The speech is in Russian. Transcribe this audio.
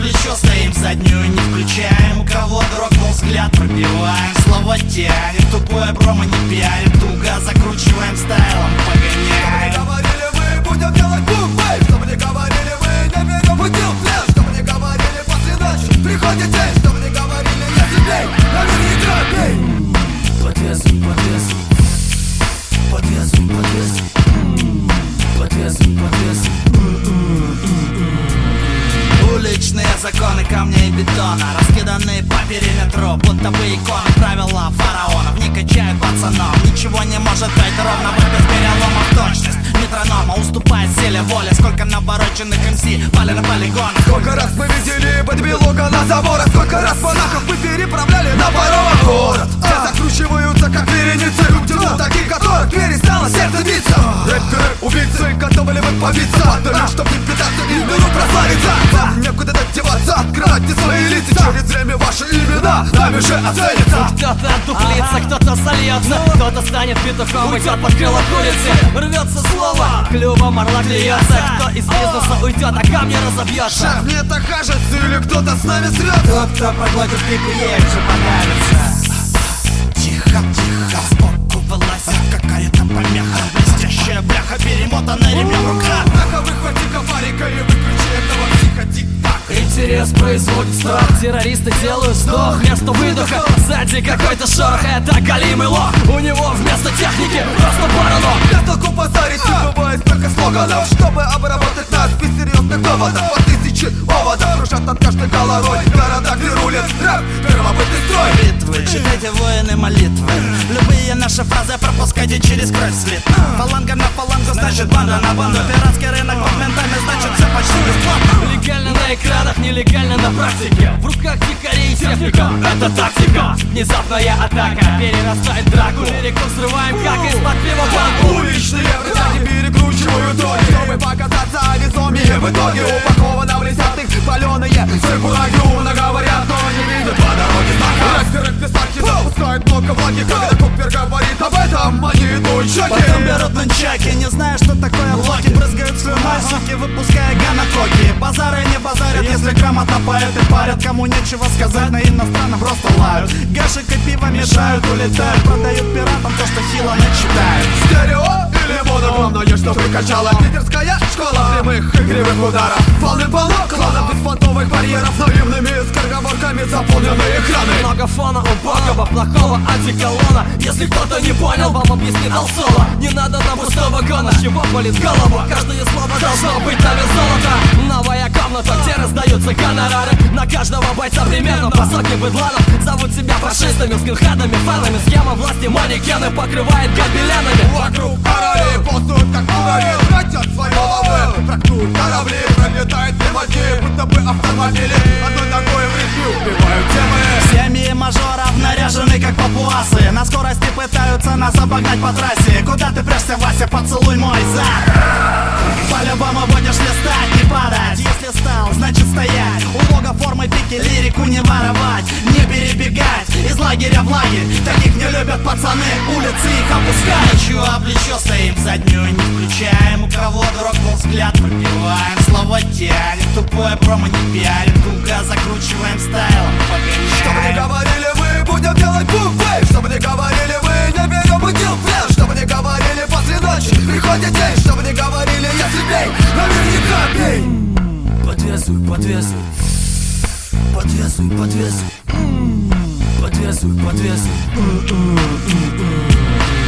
плечо стоим, заднюю не включаем. У кого дрогнул взгляд, пробиваем. Слово тянет, тупое промо не пиарит. Туго закручиваем стайлом, погоняем. Что бы не говорили вы, будем делать бум-бэй. Что бы не говорили вы, не берем удил флеш. Что бы не говорили после ночи, приходит день. Что бы не говорили, если бей, наверняка бей. Подвесу, подвесу, подвесу, подвесу, подвесу, подвесу. Уличные законы камня и бетона, раскиданные по периметру, будто бы иконы. Правила фараонов не качают пацанов. Ничего не может быть ровно, без переломов точность метронома уступает силе воли. Сколько навороченных МС пали на полигонах. Сколько раз мы видели подбелука на заборах. Сколько раз монахов мы переправляли на паромах. Город, все закручиваются как вереницы. Люди, ну таких, которых перестало сердце биться. Рэперы, убийцы, готовы ли вы побиться? Подали, чтоб не питаться и в миру прославиться. Вам некуда деваться, открывайте свои лица. Через время ваши имена нами же оценятся. Кто-то отдуплится, кто-то сольется, кто-то станет петухом, уйдет под крыло курицы. Рвется слово, клювом орла клюется. Кто из бизнеса уйдет, а камни разобьется. Шеф, мне так кажется, или кто-то с нами связан? Тот, кто проглотит пику, ей же понравится. Тихо, тихо, сбоку вылазит какая-то помеха. Блестящая бляха, перемотанная ремнем в руках. Однако выхвати копарика и выключи этого психотипа. Интерес производит страх. Террористы делают вздох вместо выдоха. Сзади какой-то шорох, это галимый лох. У него вместо техники просто паранок. Я толку позарить, не бывает столько слоганов. Чтобы обработать нас без серьезных доводов. По тысяче оводов кружат от каждой головой. Города, где рулит рэп, первобытный строй. Битвы, читайте воины молитвы. Любые наши фразы пропускайте через кровь слит. Фаланга на фалангу, значит банда на банду. Пиратский рынок моментально, значит все почти бесплатно. Легально на экранах, нелегально на практике. В руках дикарей и техника, это тактика. Внезапная атака перерастает в драку. Лирику взрываем, как из-под пива банку. Уличные бродяги перекручивают роли, чтобы показаться весомее. В итоге упаковано в лисятых паленые циркулаги. Умно говорят, но не видят по дороге знака. Рэперы в писарке запускают много влаги. Когда Купер говорит об этом, они идут чаки. Потом берут нунчаки, не зная, что такое блоки. Брызгают слюной, суки, выпуская ганакоки. Базары не базарят, если грамотно поэты парят. Кому нечего сказать, на иностранном просто лают. Гашек и пиво мешают, улетают. Продают пиратам то, что хило начитают. Стерео или моно, главное, что прикачало. Питерская школа прямых игривых ударов. Полно кланов беспонтовых барьеров. Наивными скороговорками заполнены экраны. Много фона убогого, плохого одеколона. Если кто-то не понял, вам объяснит Алсола. Не надо нам пустого гона, с чего болит голова. Каждое слово должно быть на вес золота. Новая комната, где раздаются гонорары. На каждого бойца примерно по сотне быдланов. Зовут себя фашистами, скинхедами, фанами. Схема власти, манекены покрывает гобеленами. Вокруг короли ползут как муравьи. Тратят свои головы, трактуют корабли. Пролетает мимо дней, будто бы автомобили. Одной ногой в ритме убивают темы. Семьи мажоров наряжены как папуасы. На скорости пытаются нас обогнать по трассе. Куда ты прешься, Вася, поцелуй мой зад. По-любому будешь листать, не падать. Если стал, значит стоять. У бога формы пики, лирику не воровать. Не перебегать из лагеря в лагерь. Таких не любят пацаны, улицы их опускают. Плечо о плечо стоим, заднюю не включаем. У кого дрогнул взгляд, пробиваем. Слово тянет, тупое промо не пиарит. Туго закручиваем стайлом, погоняем. Что бы ни говорили вы, будем делать бум-бэй. Что бы ни говорили вы, не берем удил флеш. Что бы ни говорили после ночи, приходит день. Что бы ни говорили, если бей, наверняка бей. Подвесуй, подвесуй, подвесуй, подвесуй, подвесуй, подвесуй.